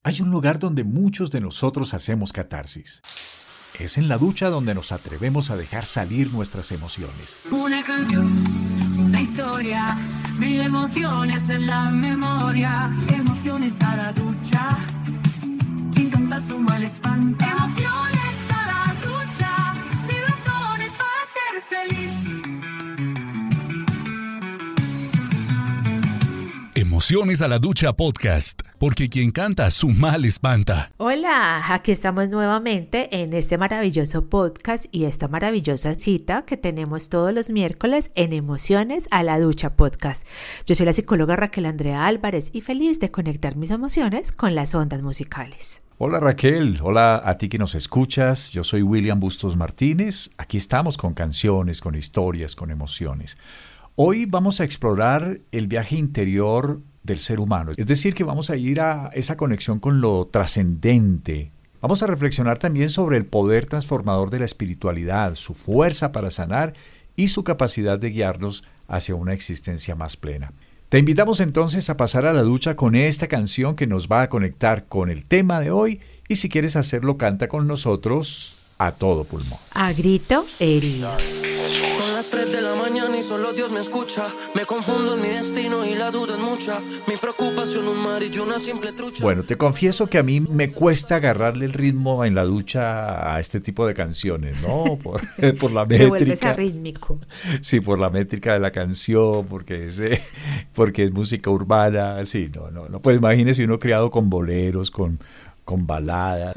Hay un lugar donde muchos de nosotros hacemos catarsis. Es en la ducha donde nos atrevemos a dejar salir nuestras emociones. Una canción, una historia, mil emociones en la memoria. Emociones a la ducha, quien canta su mal espanta. Emociones a la ducha, mil razones para ser feliz. Emociones a la ducha podcast, porque quien canta su mal espanta. Hola, aquí estamos nuevamente en este maravilloso podcast y esta maravillosa cita que tenemos todos los miércoles en Emociones a la ducha podcast. Yo soy la psicóloga Raquel Andrea Álvarez y feliz de conectar mis emociones con las ondas musicales. Hola Raquel, hola a ti que nos escuchas. Yo soy William Bustos Martínez. Aquí estamos con canciones, con historias, con emociones. Hoy vamos a explorar el viaje interior del ser humano, es decir, que vamos a ir a esa conexión con lo trascendente. Vamos a reflexionar también sobre el poder transformador de la espiritualidad, su fuerza para sanar y su capacidad de guiarnos hacia una existencia más plena. Te invitamos entonces a pasar a la ducha con esta canción que nos va a conectar con el tema de hoy y si quieres hacerlo, canta con nosotros a todo pulmón. A grito herido. Son las 3 de la mañana y solo Dios me escucha. Me confundo en mi destino y la duda es mucha. Mi preocupación un mar y una simple trucha. Bueno, te confieso que a mí me cuesta agarrarle el ritmo en la ducha a este tipo de canciones, ¿no? Por la métrica. Te vuelves arrítmico. Sí, por la métrica de la canción, porque es música urbana. Sí, no. Pues imagínese uno criado con boleros, con baladas.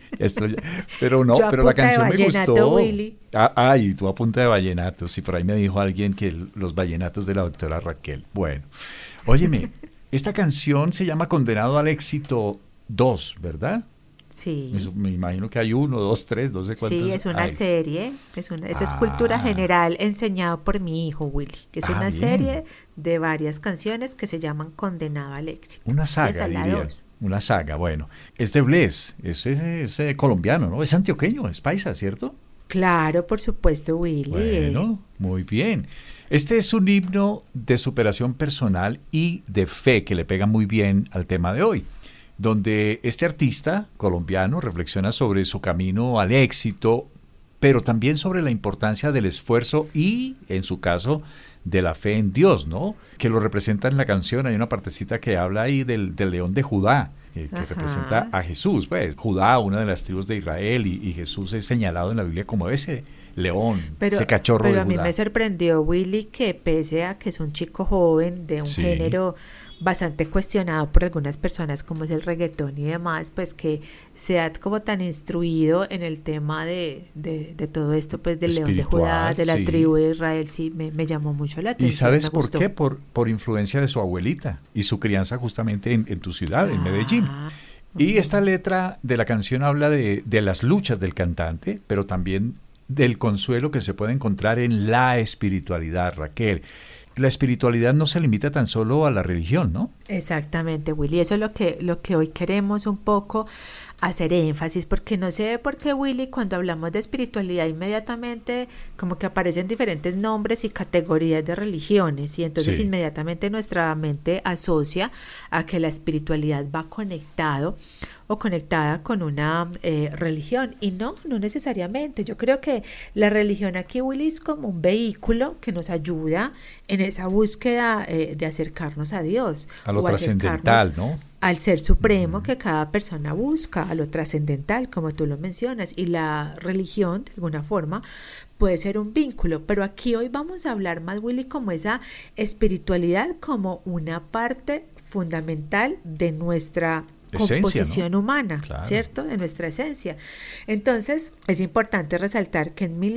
Pero la canción me gustó. Willy. Y tú a punta de vallenatos. Sí, por ahí me dijo alguien que los vallenatos de la doctora Raquel. Bueno, óyeme, esta canción se llama Condenado al Éxito 2, ¿verdad? Sí. Me imagino que hay 1, 2, 3, no sé cuántos. Sí, es una serie. Eso es cultura general enseñado por mi hijo Willy. Es una serie de varias canciones que se llaman Condenado al Éxito. Una saga, diría. Una saga, bueno. Es de Bless, es colombiano, ¿no? Es antioqueño, es paisa, ¿cierto? Claro, por supuesto, Willy. Bueno, muy bien. Este es un himno de superación personal y de fe que le pega muy bien al tema de hoy, donde este artista colombiano reflexiona sobre su camino al éxito, pero también sobre la importancia del esfuerzo y, en su caso, de la fe en Dios, ¿no? Que lo representa en la canción. Hay una partecita que habla ahí del león de Judá, que representa a Jesús. Pues Judá, una de las tribus de Israel, y Jesús es señalado en la Biblia como ese león, ese cachorro de Judá. Pero a mí me sorprendió, Willy, que pese a que es un chico joven de un género bastante cuestionado por algunas personas como es el reggaetón y demás, pues que sea como tan instruido en el tema de todo esto, pues del león de Judá, de la tribu de Israel. Sí, me llamó mucho la atención. ¿Y sabes por qué? Por influencia de su abuelita y su crianza justamente en tu ciudad, en Medellín. Y esta letra de la canción habla de las luchas del cantante, pero también del consuelo que se puede encontrar en la espiritualidad, Raquel. La espiritualidad no se limita tan solo a la religión, ¿no? Exactamente, Willy. Eso es lo que hoy queremos un poco hacer énfasis, porque no sé por qué, Willy, cuando hablamos de espiritualidad inmediatamente como que aparecen diferentes nombres y categorías de religiones y entonces inmediatamente nuestra mente asocia a que la espiritualidad va conectado o conectada con una religión, y no necesariamente. Yo creo que la religión aquí, Willy, es como un vehículo que nos ayuda en esa búsqueda de acercarnos a Dios, a lo trascendental, ¿no? Al ser supremo que cada persona busca, a lo trascendental, como tú lo mencionas, y la religión, de alguna forma, puede ser un vínculo, pero aquí hoy vamos a hablar más, Willy, como esa espiritualidad como una parte fundamental de nuestra composición, ¿no? Humana, claro. ¿Cierto? De nuestra esencia. Entonces, es importante resaltar que en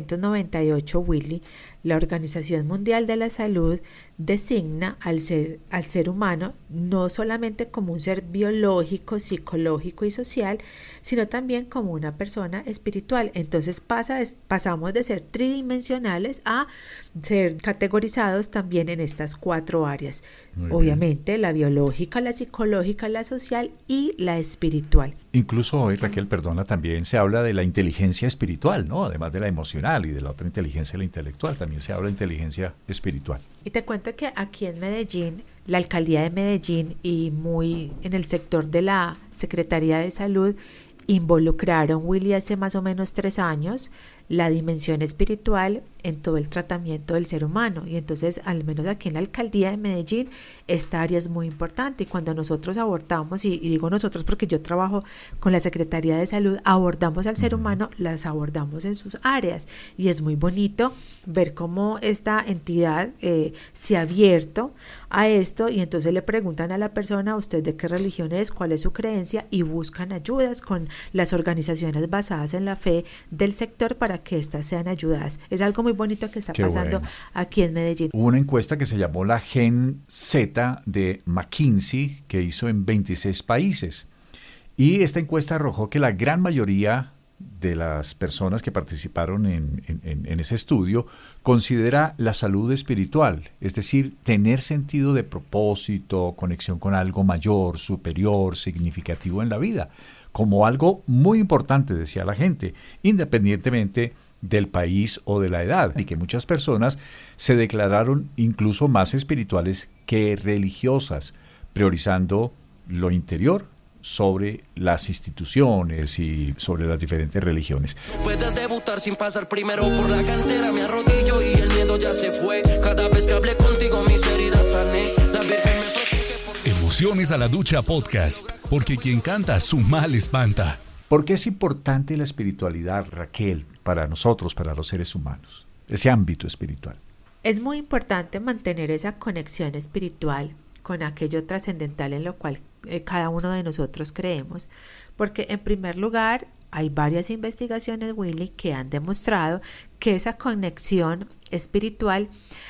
1998, Willy, la Organización Mundial de la Salud designa al ser humano no solamente como un ser biológico, psicológico y social, sino también como una persona espiritual. Entonces pasamos de ser tridimensionales a ser categorizados también en estas 4 áreas. Obviamente la biológica, la psicológica, la social y la espiritual. Incluso hoy, Raquel, también se habla de la inteligencia espiritual, ¿no? Además de la emocional y de la otra inteligencia, la intelectual también. también se habla de inteligencia espiritual. Y te cuento que aquí en Medellín, la alcaldía de Medellín y muy en el sector de la Secretaría de Salud involucraron, Willy, hace más o menos 3 años, la dimensión espiritual en todo el tratamiento del ser humano. Y entonces, al menos aquí en la alcaldía de Medellín, esta área es muy importante. Y cuando nosotros abordamos, y digo nosotros porque yo trabajo con la Secretaría de Salud, abordamos al ser humano, las abordamos en sus áreas. Y es muy bonito ver cómo esta entidad se ha abierto a esto, y entonces le preguntan a la persona, ¿usted de qué religión es? ¿Cuál es su creencia? Y buscan ayudas con las organizaciones basadas en la fe del sector para que éstas sean ayudadas. Es algo muy bonito que está pasando aquí en Medellín. Hubo una encuesta que se llamó la Gen Z de McKinsey, que hizo en 26 países. Y esta encuesta arrojó que la gran mayoría de las personas que participaron en ese estudio considera la salud espiritual, es decir, tener sentido de propósito, conexión con algo mayor, superior, significativo en la vida, como algo muy importante, decía la gente, independientemente del país o de la edad, y que muchas personas se declararon incluso más espirituales que religiosas, priorizando lo interior sobre las instituciones y sobre las diferentes religiones. Puedes debutar sin pasar primero por la cantera, me arrodillo y el miedo ya se fue. Cada vez que hablé contigo mis heridas sané. La Virgen me protege. Emociones a la Ducha Podcast, porque quien canta su mal espanta. ¿Por qué es importante la espiritualidad, Raquel, para nosotros, para los seres humanos? Ese ámbito espiritual. Es muy importante mantener esa conexión espiritual con aquello trascendental en lo cual cada uno de nosotros creemos, porque en primer lugar hay varias investigaciones, Willy, que han demostrado que esa conexión espiritual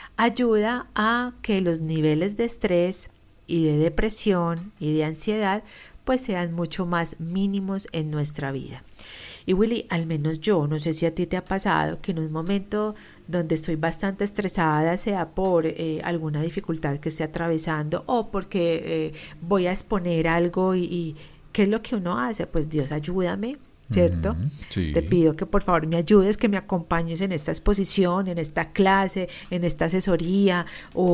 ayuda a que los niveles de estrés y de depresión y de ansiedad pues sean mucho más mínimos en nuestra vida. Y Willy, al menos yo, no sé si a ti te ha pasado que en un momento donde estoy bastante estresada, sea por alguna dificultad que esté atravesando o porque voy a exponer algo y ¿qué es lo que uno hace? Pues Dios, ayúdame, ¿cierto? Sí. Te pido que por favor me ayudes, que me acompañes en esta exposición, en esta clase, en esta asesoría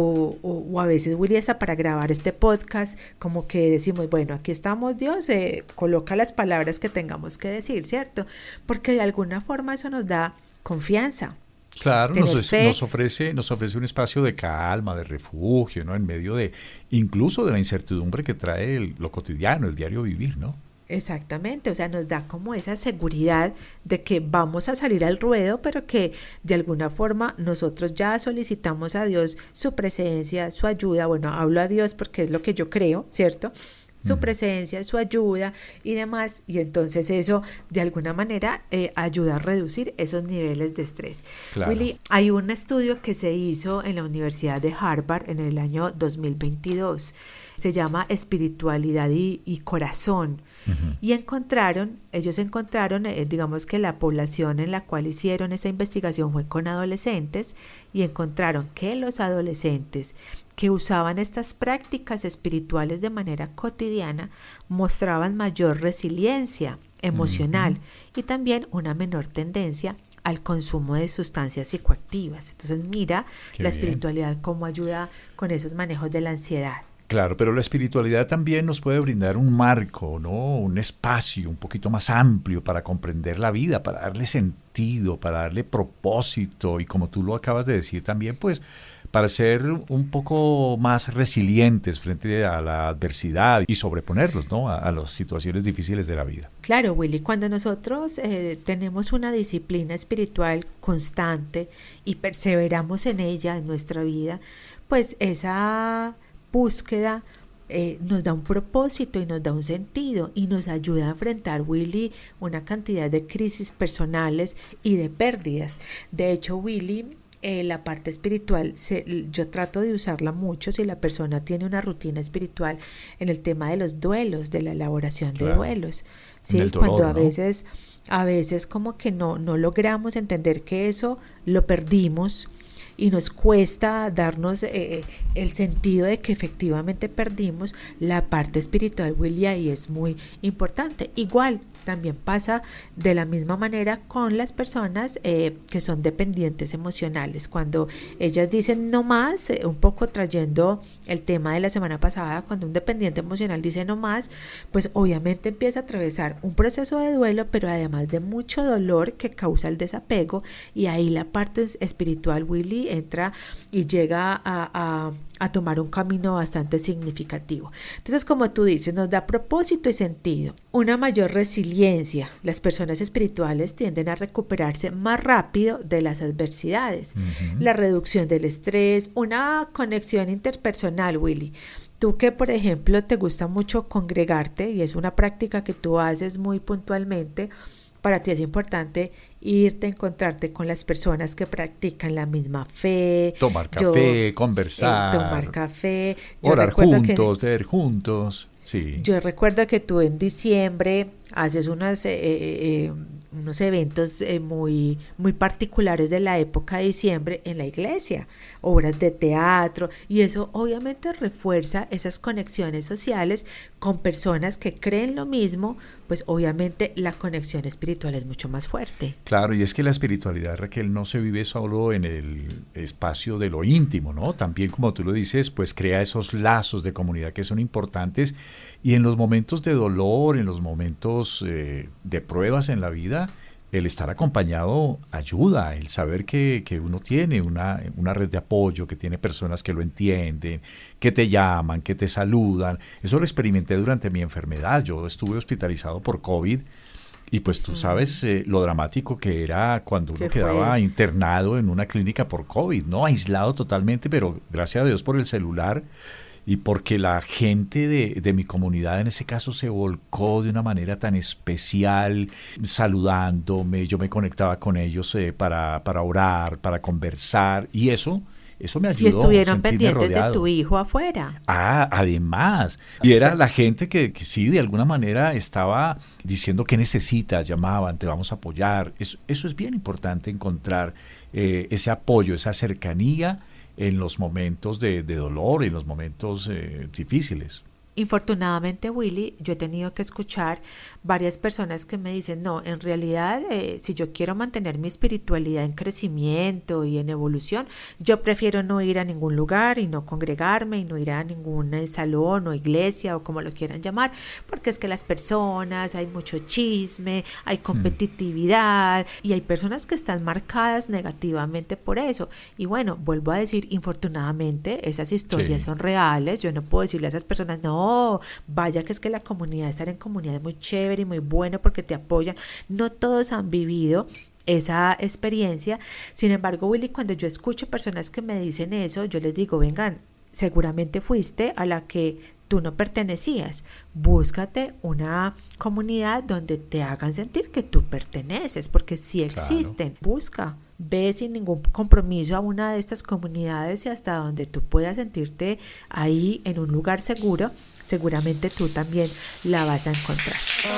o a veces, Willy, hasta para grabar este podcast, como que decimos, bueno, aquí estamos Dios, coloca las palabras que tengamos que decir, ¿cierto? Porque de alguna forma eso nos da confianza. Claro, nos ofrece un espacio de calma, de refugio, ¿no? En medio de, incluso de la incertidumbre que trae lo cotidiano, el diario vivir, ¿no? Exactamente, o sea, nos da como esa seguridad de que vamos a salir al ruedo, pero que de alguna forma nosotros ya solicitamos a Dios su presencia, su ayuda. Bueno, hablo a Dios porque es lo que yo creo, ¿cierto? Su presencia, su ayuda y demás, y entonces eso de alguna manera ayuda a reducir esos niveles de estrés. Claro. Willy, hay un estudio que se hizo en la Universidad de Harvard en el año 2022, se llama Espiritualidad y Corazón. Y ellos encontraron, digamos que la población en la cual hicieron esa investigación fue con adolescentes, y encontraron que los adolescentes que usaban estas prácticas espirituales de manera cotidiana mostraban mayor resiliencia emocional y también una menor tendencia al consumo de sustancias psicoactivas. Entonces mira la espiritualidad cómo ayuda con esos manejos de la ansiedad. Claro, pero la espiritualidad también nos puede brindar un marco, ¿no? Un espacio un poquito más amplio para comprender la vida, para darle sentido, para darle propósito y, como tú lo acabas de decir también, pues para ser un poco más resilientes frente a la adversidad y sobreponerlos, ¿no? a las situaciones difíciles de la vida. Claro, Willy, cuando nosotros tenemos una disciplina espiritual constante y perseveramos en ella en nuestra vida, pues esa búsqueda nos da un propósito y nos da un sentido y nos ayuda a enfrentar, Willy, una cantidad de crisis personales y de pérdidas. De hecho, Willy, la parte espiritual, yo trato de usarla mucho si la persona tiene una rutina espiritual en el tema de los duelos, de la elaboración de duelos, ¿sí? Del dolor, cuando a ¿no? veces como que no logramos entender que eso lo perdimos y nos cuesta darnos el sentido de que efectivamente perdimos la parte espiritual, Willy, y es muy importante. Igual también pasa de la misma manera con las personas que son dependientes emocionales. Cuando ellas dicen no más, un poco trayendo el tema de la semana pasada, cuando un dependiente emocional dice no más, pues obviamente empieza a atravesar un proceso de duelo, pero además de mucho dolor que causa el desapego, y ahí la parte espiritual, Willy, entra y llega a tomar un camino bastante significativo. Entonces, como tú dices, nos da propósito y sentido, una mayor resiliencia. Las personas espirituales tienden a recuperarse más rápido de las adversidades, la reducción del estrés, una conexión interpersonal, Willy. Tú que, por ejemplo, te gusta mucho congregarte y es una práctica que tú haces muy puntualmente, para ti es importante irte a encontrarte con las personas que practican la misma fe. Tomar café, conversar. Tomar café. Orar juntos, leer juntos. Sí. Yo recuerdo que tú en diciembre haces unos eventos muy, muy particulares de la época de diciembre en la iglesia, obras de teatro, y eso obviamente refuerza esas conexiones sociales con personas que creen lo mismo, pues obviamente la conexión espiritual es mucho más fuerte. Claro, y es que la espiritualidad, Raquel, no se vive solo en el espacio de lo íntimo, ¿no? También, como tú lo dices, pues crea esos lazos de comunidad que son importantes, y en los momentos de dolor, en los momentos de pruebas en la vida, el estar acompañado ayuda, el saber que uno tiene una red de apoyo, que tiene personas que lo entienden, que te llaman, que te saludan. Eso lo experimenté durante mi enfermedad. Yo estuve hospitalizado por COVID y pues tú sabes lo dramático que era cuando uno quedaba internado en una clínica por COVID, ¿no? Aislado totalmente, pero gracias a Dios por el celular. Y porque la gente de mi comunidad en ese caso se volcó de una manera tan especial, saludándome, yo me conectaba con ellos para orar, para conversar, y eso me ayudó. Y estuvieron pendientes rodeado. de tu hijo afuera. Además. Y era la gente que sí, de alguna manera estaba diciendo qué necesitas, llamaban, te vamos a apoyar. Eso es bien importante, encontrar ese apoyo, esa cercanía en los momentos de dolor, en los momentos difíciles. Infortunadamente, Willy, yo he tenido que escuchar varias personas que me dicen, no, en realidad, si yo quiero mantener mi espiritualidad en crecimiento y en evolución, yo prefiero no ir a ningún lugar y no congregarme y no ir a ningún salón o iglesia o como lo quieran llamar, porque es que las personas, hay mucho chisme, hay competitividad y hay personas que están marcadas negativamente por eso. Y bueno, vuelvo a decir, infortunadamente, esas historias son reales. Yo no puedo decirle a esas personas, no, vaya que es que la comunidad, estar en comunidad es muy chévere y muy bueno porque te apoyan. No todos han vivido esa experiencia. Sin embargo, Willy, cuando yo escucho personas que me dicen eso, yo les digo, vengan, seguramente fuiste a la que tú no pertenecías. Búscate una comunidad donde te hagan sentir que tú perteneces, porque sí existen. Busca. Ve sin ningún compromiso a una de estas comunidades y hasta donde tú puedas sentirte ahí en un lugar seguro, seguramente tú también la vas a encontrar.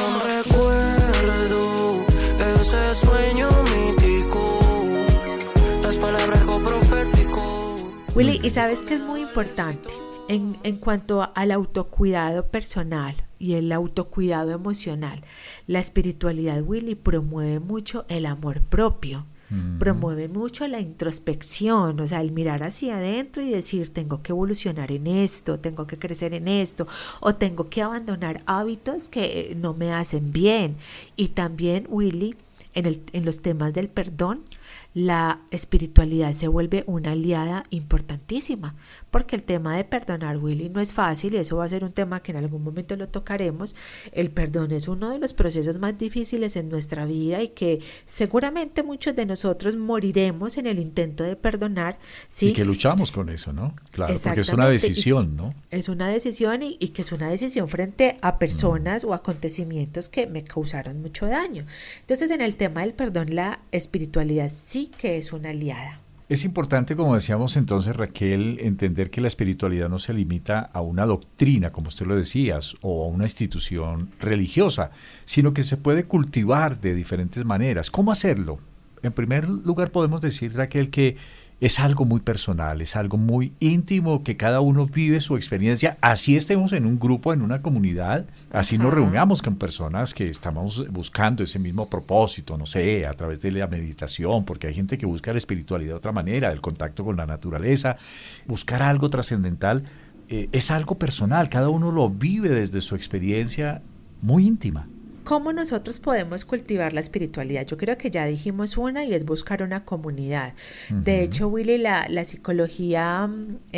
Recuerdo ese sueño mítico, las palabras algo profético. Willy, y sabes que es muy importante en cuanto al autocuidado personal y el autocuidado emocional. La espiritualidad, Willy, promueve mucho el amor propio. Promueve mucho la introspección, o sea, el mirar hacia adentro y decir, tengo que evolucionar en esto, tengo que crecer en esto, o tengo que abandonar hábitos que no me hacen bien. Y también, Willy, en los temas del perdón, la espiritualidad se vuelve una aliada importantísima, porque el tema de perdonar, Willy, no es fácil, y eso va a ser un tema que en algún momento lo tocaremos. El perdón es uno de los procesos más difíciles en nuestra vida y que seguramente muchos de nosotros moriremos en el intento de perdonar, ¿sí? Y que luchamos con eso, ¿no? Claro, porque es una decisión, ¿no? Es una decisión y que es una decisión frente a personas o acontecimientos que me causaron mucho daño. Entonces, en el tema del perdón, la espiritualidad sí que es una aliada. Es importante, como decíamos entonces, Raquel, entender que la espiritualidad no se limita a una doctrina, como usted lo decías, o a una institución religiosa, sino que se puede cultivar de diferentes maneras. ¿Cómo hacerlo? En primer lugar, podemos decir, Raquel, que es algo muy personal, es algo muy íntimo que cada uno vive su experiencia, así estemos en un grupo, en una comunidad, así nos reunamos con personas que estamos buscando ese mismo propósito, no sé, a través de la meditación, porque hay gente que busca la espiritualidad de otra manera, el contacto con la naturaleza, buscar algo trascendental, es algo personal, cada uno lo vive desde su experiencia muy íntima. ¿Cómo nosotros podemos cultivar la espiritualidad? Yo creo que ya dijimos una y es buscar una comunidad. De hecho, Willy, la psicología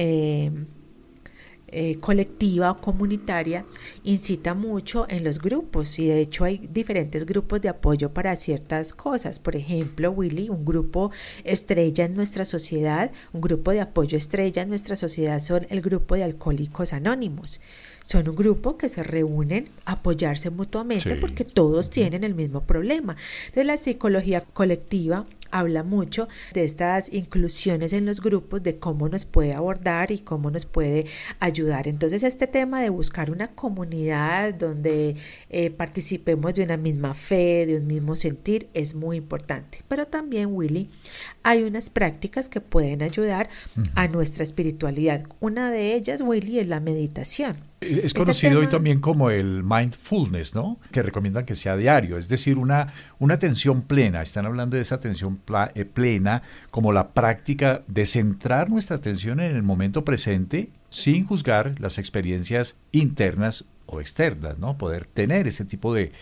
colectiva o comunitaria incita mucho en los grupos y de hecho hay diferentes grupos de apoyo para ciertas cosas. Por ejemplo, Willy, un grupo estrella en nuestra sociedad, un grupo de apoyo estrella en nuestra sociedad son el grupo de Alcohólicos Anónimos. Son un grupo que se reúnen a apoyarse mutuamente porque todos tienen el mismo problema. Entonces la psicología colectiva habla mucho de estas inclusiones en los grupos, de cómo nos puede abordar y cómo nos puede ayudar. Entonces este tema de buscar una comunidad donde participemos de una misma fe, de un mismo sentir, es muy importante. Pero también, Willy, hay unas prácticas que pueden ayudar a nuestra espiritualidad. Una de ellas, Willy, es la meditación. Es conocido hoy también como el mindfulness, ¿no? Que recomiendan que sea diario, es decir, una atención plena. Están hablando de esa atención plena como la práctica de centrar nuestra atención en el momento presente sin juzgar las experiencias internas o externas, ¿no? Poder tener ese tipo de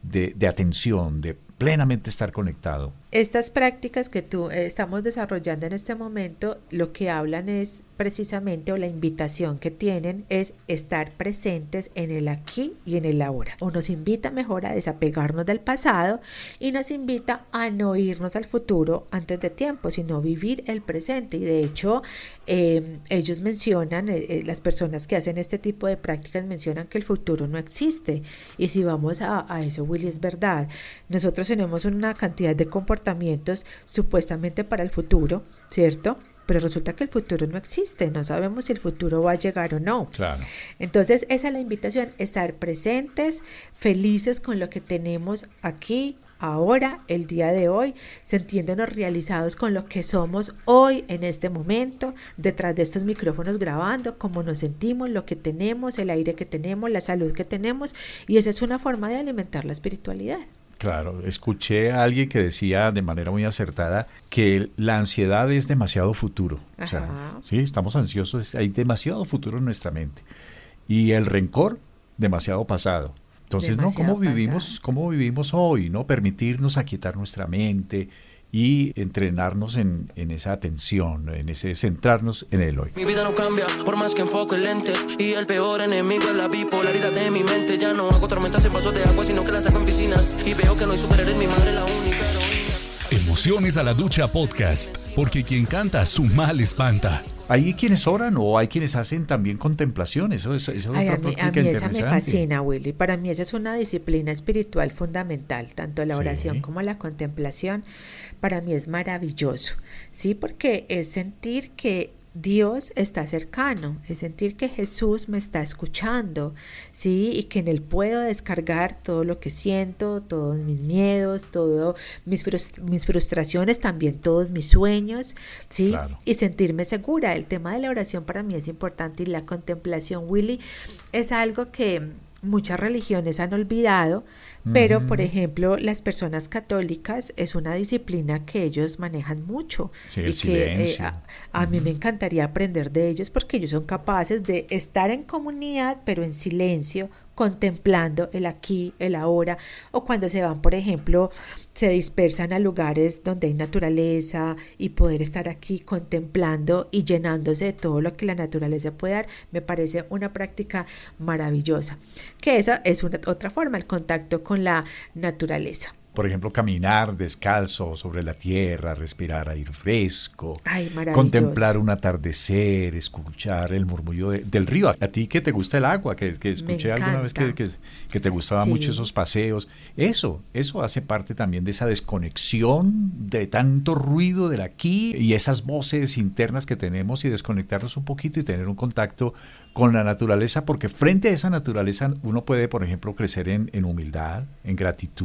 atención, de plenamente estar conectado. Estas prácticas que estamos desarrollando en este momento, lo que hablan es precisamente, o la invitación que tienen es estar presentes en el aquí y en el ahora. O nos invita mejor a desapegarnos del pasado y nos invita a no irnos al futuro antes de tiempo, sino vivir el presente. Y de hecho, ellos mencionan, las personas que hacen este tipo de prácticas mencionan que el futuro no existe. Y si vamos a eso, Willy, es verdad. Nosotros tenemos una cantidad de comportamientos supuestamente para el futuro, ¿cierto? Pero resulta que el futuro no existe, no sabemos si el futuro va a llegar o no. Claro. Entonces esa es la invitación, estar presentes, felices con lo que tenemos aquí, ahora, el día de hoy, sintiéndonos realizados con lo que somos hoy, en este momento, detrás de estos micrófonos grabando, cómo nos sentimos, lo que tenemos, el aire que tenemos, la salud que tenemos, y esa es una forma de alimentar la espiritualidad. Claro, escuché a alguien que decía de manera muy acertada que la ansiedad es demasiado futuro. O sea, sí, estamos ansiosos, hay demasiado futuro en nuestra mente. Y el rencor, demasiado pasado. Entonces, demasiado ¿cómo vivimos hoy? ¿No? Permitirnos aquietar nuestra mente y entrenarnos en esa atención, en ese centrarnos en el hoy. Mi vida no cambia por más que enfoque el lente, y el peor enemigo es la bipolaridad de mi mente. Ya no hago tormentas en vasos de agua, sino que las saco en piscinas, y veo que no hay superhéroes, mi madre la única heroína. Emociones a la Ducha Podcast, porque quien canta su mal espanta. Hay quienes oran o hay quienes hacen también contemplaciones. Eso es otra práctica interesante. A mí esa me fascina, Willy. Para mí esa es una disciplina espiritual fundamental, tanto la oración como la contemplación. Para mí es maravilloso, ¿sí? Porque es sentir que Dios está cercano, es sentir que Jesús me está escuchando, ¿sí? Y que en Él puedo descargar todo lo que siento, todos mis miedos, todas mis frustraciones, también todos mis sueños, ¿sí? Claro. Y sentirme segura. El tema de la oración para mí es importante, y la contemplación, Willy, es algo que muchas religiones han olvidado, pero por ejemplo las personas católicas es una disciplina que ellos manejan mucho, sí, y que a mí me encantaría aprender de ellos, porque ellos son capaces de estar en comunidad pero en silencio, contemplando el aquí, el ahora, o cuando se van, por ejemplo, se dispersan a lugares donde hay naturaleza, y poder estar aquí contemplando y llenándose de todo lo que la naturaleza puede dar, me parece una práctica maravillosa, que esa es otra forma, el contacto con la naturaleza. Por ejemplo, caminar descalzo sobre la tierra, respirar aire fresco, contemplar un atardecer, escuchar el murmullo del río. A ti que te gusta el agua, que escuché alguna vez que te gustaban mucho esos paseos, eso hace parte también de esa desconexión de tanto ruido del aquí y esas voces internas que tenemos, y desconectarnos un poquito y tener un contacto con la naturaleza, porque frente a esa naturaleza uno puede, por ejemplo, crecer en humildad, en gratitud,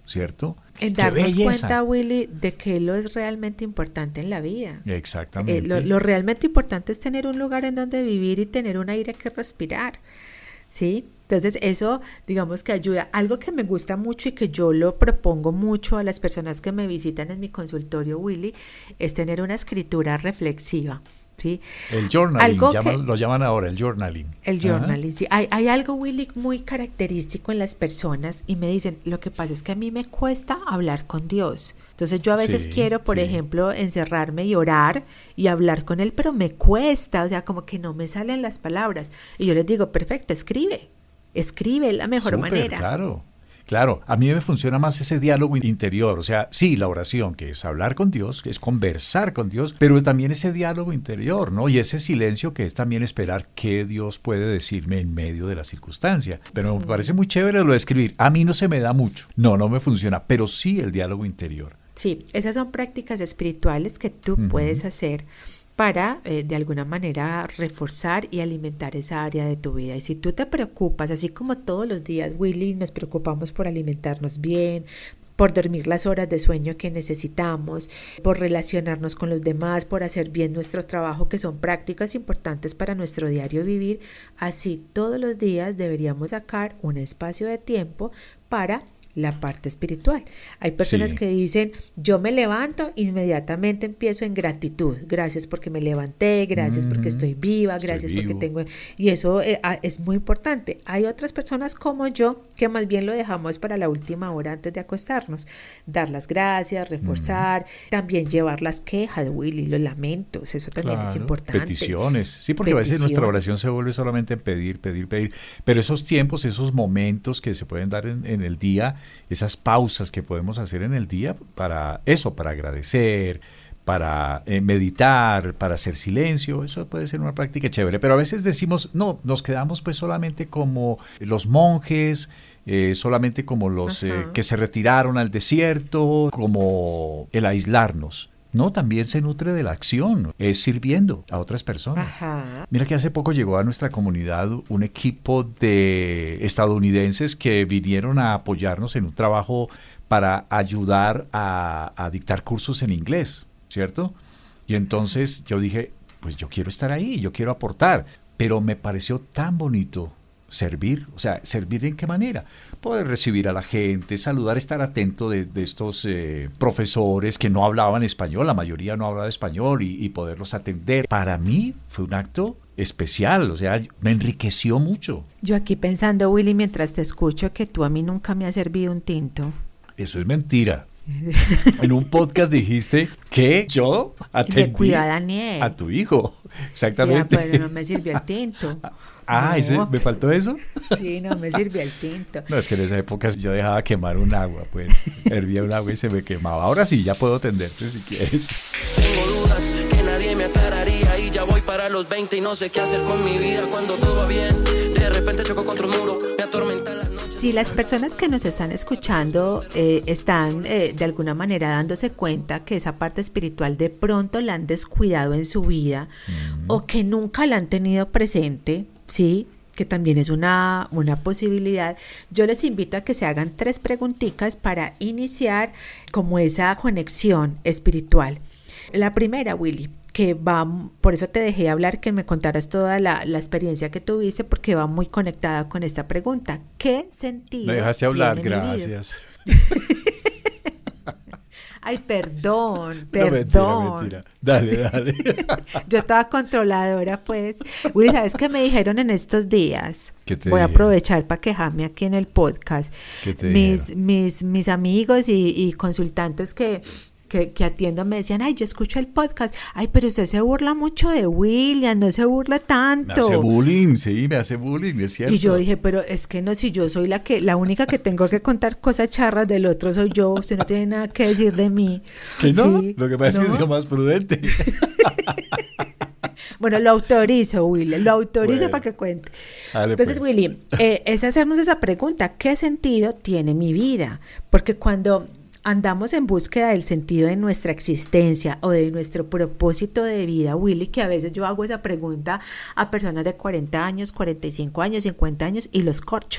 ¿cierto? En ¡Qué darnos belleza! cuenta, Willy, de que lo es realmente importante en la vida. Exactamente. Lo realmente importante es tener un lugar en donde vivir y tener un aire que respirar, ¿sí? Entonces eso, digamos que ayuda. Algo que me gusta mucho y que yo lo propongo mucho a las personas que me visitan en mi consultorio, Willy, es tener una escritura reflexiva, ¿sí? El journaling, Algo lo llaman ahora el journaling. El Ajá. journaling, sí. Hay algo, Willy, muy característico en las personas y me dicen, lo que pasa es que a mí me cuesta hablar con Dios. Entonces yo a veces Sí, quiero, por sí. ejemplo, encerrarme y orar y hablar con Él, pero me cuesta, o sea, como que no me salen las palabras. Y yo les digo, perfecto, escribe, es la mejor Súper, manera. Claro, a mí me funciona más ese diálogo interior, o sea, sí, la oración, que es hablar con Dios, que es conversar con Dios, pero también ese diálogo interior, ¿no? Y ese silencio que es también esperar qué Dios puede decirme en medio de la circunstancia. Pero me parece muy chévere lo de escribir. A mí no se me da mucho, no me funciona, pero sí el diálogo interior. Sí, esas son prácticas espirituales que tú puedes hacer para de alguna manera reforzar y alimentar esa área de tu vida. Y si tú te preocupas, así como todos los días, Willy, nos preocupamos por alimentarnos bien, por dormir las horas de sueño que necesitamos, por relacionarnos con los demás, por hacer bien nuestro trabajo, que son prácticas importantes para nuestro diario vivir, así todos los días deberíamos sacar un espacio de tiempo para la parte espiritual. Hay personas Sí. que dicen, yo me levanto, inmediatamente empiezo en gratitud, gracias porque me levanté, gracias porque estoy viva, Estoy gracias vivo. porque tengo, y eso es muy importante. Hay otras personas como yo que más bien lo dejamos para la última hora antes de acostarnos, dar las gracias, reforzar, también llevar las quejas, Willy, los lamentos, eso también es Claro, importante. peticiones. Sí, porque a veces nuestra Peticiones. oración se vuelve solamente en pedir. Pero esos tiempos, esos momentos que se pueden dar en el día, esas pausas que podemos hacer en el día para eso, para agradecer, para meditar, para hacer silencio, eso puede ser una práctica chévere. Pero a veces decimos, no, nos quedamos pues solamente como los monjes, solamente como los que se retiraron al desierto, como el aislarnos. No, también se nutre de la acción, es sirviendo a otras personas. Ajá. Mira que hace poco llegó a nuestra comunidad un equipo de estadounidenses que vinieron a apoyarnos en un trabajo para ayudar a dictar cursos en inglés, ¿cierto? Y entonces yo dije, pues yo quiero estar ahí, yo quiero aportar, pero me pareció tan bonito servir, o sea, ¿servir en qué manera? Poder recibir a la gente, saludar, estar atento de estos profesores que no hablaban español, la mayoría no hablaba español y poderlos atender. Para mí fue un acto especial, o sea, me enriqueció mucho. Yo aquí pensando, Willy, mientras te escucho, que tú a mí nunca me has servido un tinto. Eso es mentira. En un podcast dijiste que yo atendí Me cuidó a Daniel. a tu hijo. Ya, Exactamente. pero no me sirvió el tinto. Ah, No. ¿me faltó eso? Sí, no me sirvió el tinto. No, es que en esa época yo dejaba quemar un agua, pues hervía un agua y se me quemaba. Ahora sí, ya puedo atenderte si quieres. Tengo dudas que nadie me aclararía y ya voy para los 20 y no sé qué hacer con mi vida cuando todo va bien. De repente choco contra un muro, me atormenta las noches. Si las personas que nos están escuchando están de alguna manera dándose cuenta que esa parte espiritual de pronto la han descuidado en su vida o que nunca la han tenido presente, ¿sí? Que también es una posibilidad, yo les invito a que se hagan 3 preguntitas para iniciar como esa conexión espiritual. La primera, Willy, que va, por eso te dejé hablar, que me contaras toda la experiencia que tuviste, porque va muy conectada con esta pregunta. ¿Qué sentido Me dejaste hablar, tiene mi vida? gracias. Ay, perdón. No, mentira. Dale. Yo estaba controladora, pues. Willy, ¿sabes qué me dijeron en estos días? ¿Qué te Voy a dijeron? aprovechar para quejarme aquí en el podcast. ¿Qué te Mis amigos y consultantes que atiendo me decían, ay, yo escucho el podcast. Ay, pero usted se burla mucho de William, no se burla Me tanto. hace bullying, sí, me hace bullying, es cierto. Y yo dije, pero es que no, si yo soy la única que tengo que contar cosas charras, del otro soy yo, usted no tiene nada que decir de mí. ¿Que no? Sí, Lo que pasa es que ¿no? soy más prudente. Bueno, lo autorizo, Willy, lo autorizo Bueno. para que cuente. Dale, Entonces, pues. Willy, es hacernos esa pregunta, ¿qué sentido tiene mi vida? Porque cuando andamos en búsqueda del sentido de nuestra existencia o de nuestro propósito de vida, Willy, que a veces yo hago esa pregunta a personas de 40 años, 45 años, 50 años y los corcho.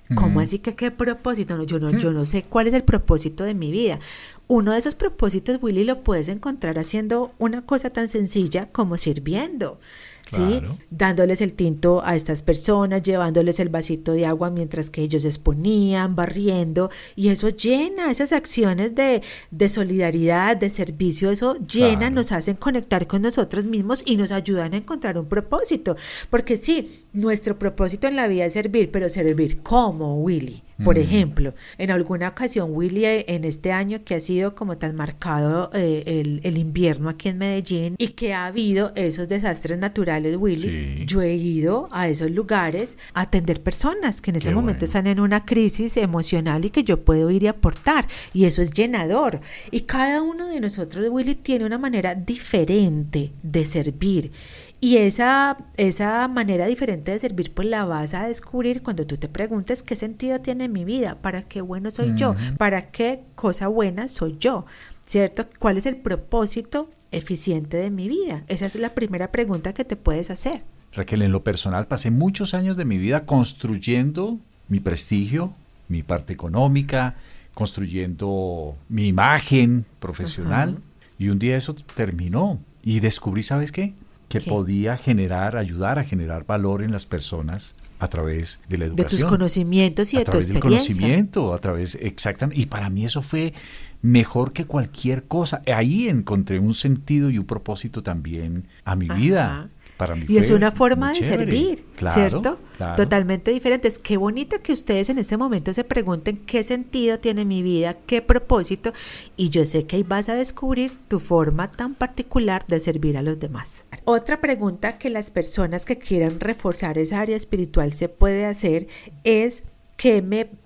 ¿Cómo así que qué propósito? No, yo no sé cuál es el propósito de mi vida. Uno de esos propósitos, Willy, lo puedes encontrar haciendo una cosa tan sencilla como sirviendo. ¿Sí? Claro. Dándoles el tinto a estas personas, llevándoles el vasito de agua mientras que ellos exponían, barriendo, y eso llena, esas acciones de solidaridad, de servicio, eso llena, Claro. nos hacen conectar con nosotros mismos y nos ayudan a encontrar un propósito, porque sí, nuestro propósito en la vida es servir, pero servir ¿cómo, Willy? Por ejemplo, en alguna ocasión, Willy, en este año que ha sido como tan marcado el invierno aquí en Medellín y que ha habido esos desastres naturales, Willy, Sí. yo he ido a esos lugares a atender personas que en ese Qué momento bueno. están en una crisis emocional y que yo puedo ir y aportar. Y eso es llenador. Y cada uno de nosotros, Willy, tiene una manera diferente de servir. Y esa manera diferente de servir, pues la vas a descubrir cuando tú te preguntes qué sentido tiene mi vida, para qué bueno soy yo, para qué cosa buena soy yo, ¿cierto? ¿Cuál es el propósito eficiente de mi vida? Esa es la primera pregunta que te puedes hacer. Raquel, en lo personal pasé muchos años de mi vida construyendo mi prestigio, mi parte económica, construyendo mi imagen profesional. Ajá. Y un día eso terminó y descubrí, ¿sabes qué? Que ¿Qué? podía ayudar a generar valor en las personas a través de la De educación. tus conocimientos y a de tu través del experiencia. conocimiento, exactamente. Y para mí eso fue mejor que cualquier cosa. Ahí encontré un sentido y un propósito también a mi Ajá. vida. Para mí Y es fue una forma muy de chévere. servir, Claro, ¿cierto? claro. Totalmente diferentes. Qué bonito que ustedes en este momento se pregunten qué sentido tiene mi vida, qué propósito, y yo sé que ahí vas a descubrir tu forma tan particular de servir a los demás. Otra pregunta que las personas que quieran reforzar esa área espiritual se puede hacer es ¿qué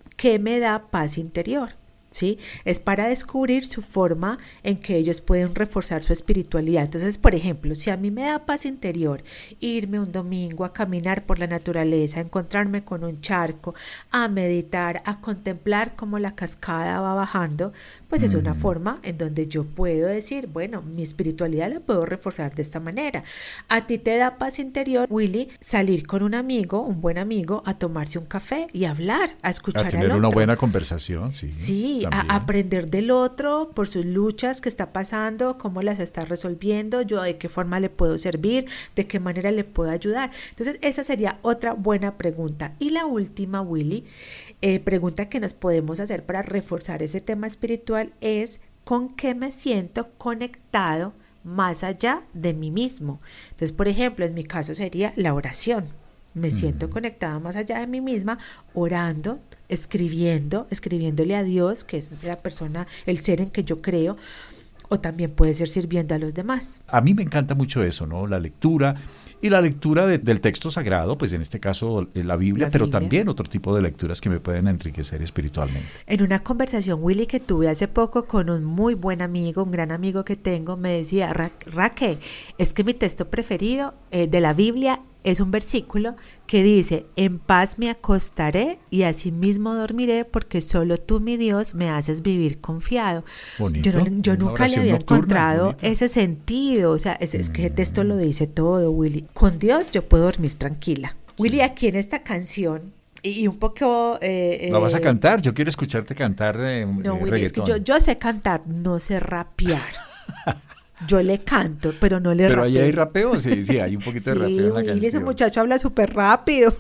me da paz interior? ¿Sí? Es para descubrir su forma en que ellos pueden reforzar su espiritualidad. Entonces, por ejemplo, si a mí me da paz interior irme un domingo a caminar por la naturaleza, a encontrarme con un charco, a meditar, a contemplar cómo la cascada va bajando, pues es una forma en donde yo puedo decir, bueno, mi espiritualidad la puedo reforzar de esta manera. A ti te da paz interior, Willy, salir con un amigo, un buen amigo, a tomarse un café y hablar, a escuchar A al tener otro. una buena conversación, sí. Sí, a también. aprender del otro por sus luchas que está pasando, cómo las está resolviendo, yo de qué forma le puedo servir, de qué manera le puedo ayudar. Entonces, esa sería otra buena pregunta. Y la última, Willy, pregunta que nos podemos hacer para reforzar ese tema espiritual es ¿con qué me siento conectado más allá de mí mismo? Entonces, por ejemplo, en mi caso sería la oración. Me siento conectada más allá de mí misma, orando, escribiéndole a Dios, que es la persona, el ser en que yo creo, o también puede ser sirviendo a los demás. A mí me encanta mucho eso, ¿no? La lectura y la lectura del texto sagrado, pues en este caso la Biblia, La pero Biblia. también otro tipo de lecturas que me pueden enriquecer espiritualmente. En una conversación, Willy, que tuve hace poco con un muy buen amigo, un gran amigo que tengo, me decía, Raquel, es que mi texto preferido de la Biblia es un versículo que dice, en paz me acostaré y asimismo dormiré porque solo tú, mi Dios, me haces vivir confiado. Bonito, Yo una nunca le oración había nocturna, encontrado bonita. ese sentido, o sea, es que el texto lo dice todo, Willy. Con Dios yo puedo dormir tranquila. Willy, aquí en esta canción, y un poco... ¿La vas a cantar? Yo quiero escucharte cantar No, Willy, es que reggaetón. yo sé cantar, no sé rapear. Yo le canto, pero no le Pero rapeo. ahí hay rapeo, sí, hay un poquito de rapeo en la Willy, ese canción. muchacho habla súper rápido.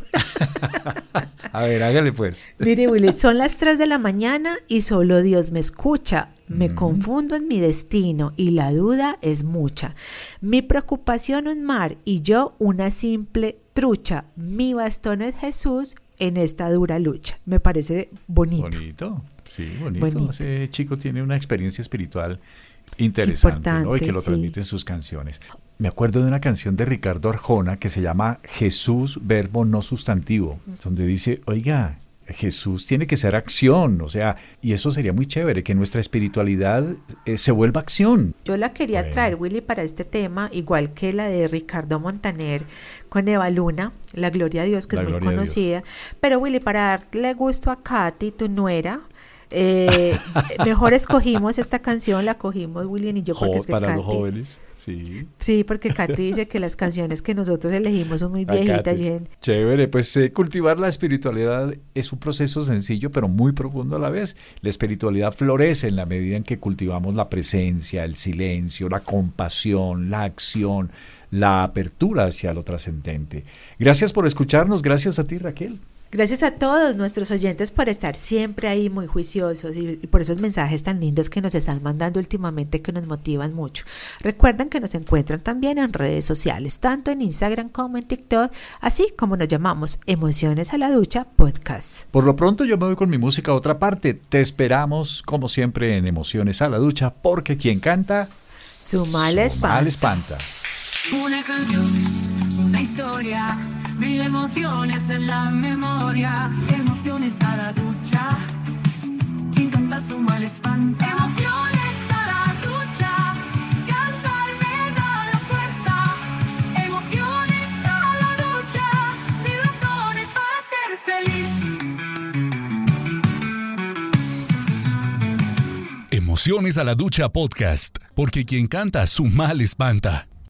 A ver, hágale pues. Mire, Willy, son las 3 de la mañana y solo Dios me escucha. Me confundo en mi destino y la duda es mucha. Mi preocupación un mar y yo una simple trucha. Mi bastón es Jesús en esta dura lucha. Me parece bonito. Bonito, sí, bonito. Bonito. Ese chico tiene una experiencia espiritual interesante, ¿no? Y Importante, que lo sí. transmite en sus canciones. Me acuerdo de una canción de Ricardo Arjona que se llama Jesús, verbo no sustantivo, donde dice, oiga, Jesús tiene que ser acción, o sea, y eso sería muy chévere, que nuestra espiritualidad se vuelva acción. Yo la quería Bueno. traer, Willy, para este tema, igual que la de Ricardo Montaner con Eva Luna, La Gloria a Dios, que La es muy Gloria a Dios. conocida. Pero, Willy, para darle gusto a Katy, tu nuera, Mejor escogimos esta canción, la cogimos William y yo porque es que para Katy, los jóvenes, sí. Sí, porque Katy dice que las canciones que nosotros elegimos son muy viejitas. Chévere, pues cultivar la espiritualidad es un proceso sencillo pero muy profundo a la vez. La espiritualidad florece en la medida en que cultivamos la presencia, el silencio, la compasión, la acción, la apertura hacia lo trascendente. Gracias por escucharnos, gracias a ti, Raquel. Gracias a todos nuestros oyentes por estar siempre ahí muy juiciosos y por esos mensajes tan lindos que nos están mandando últimamente que nos motivan mucho. Recuerden que nos encuentran también en redes sociales, tanto en Instagram como en TikTok, así como nos llamamos Emociones a la Ducha Podcast. Por lo pronto yo me voy con mi música a otra parte. Te esperamos como siempre en Emociones a la Ducha porque quien canta, su mal espanta. Una canción, una historia, 1000 emociones en la memoria. Emociones a la ducha. Quien canta su mal espanta. Emociones a la ducha. Cantar me da la fuerza. Emociones a la ducha. 1000 razones para ser feliz. Emociones a la Ducha Podcast, porque quien canta su mal espanta.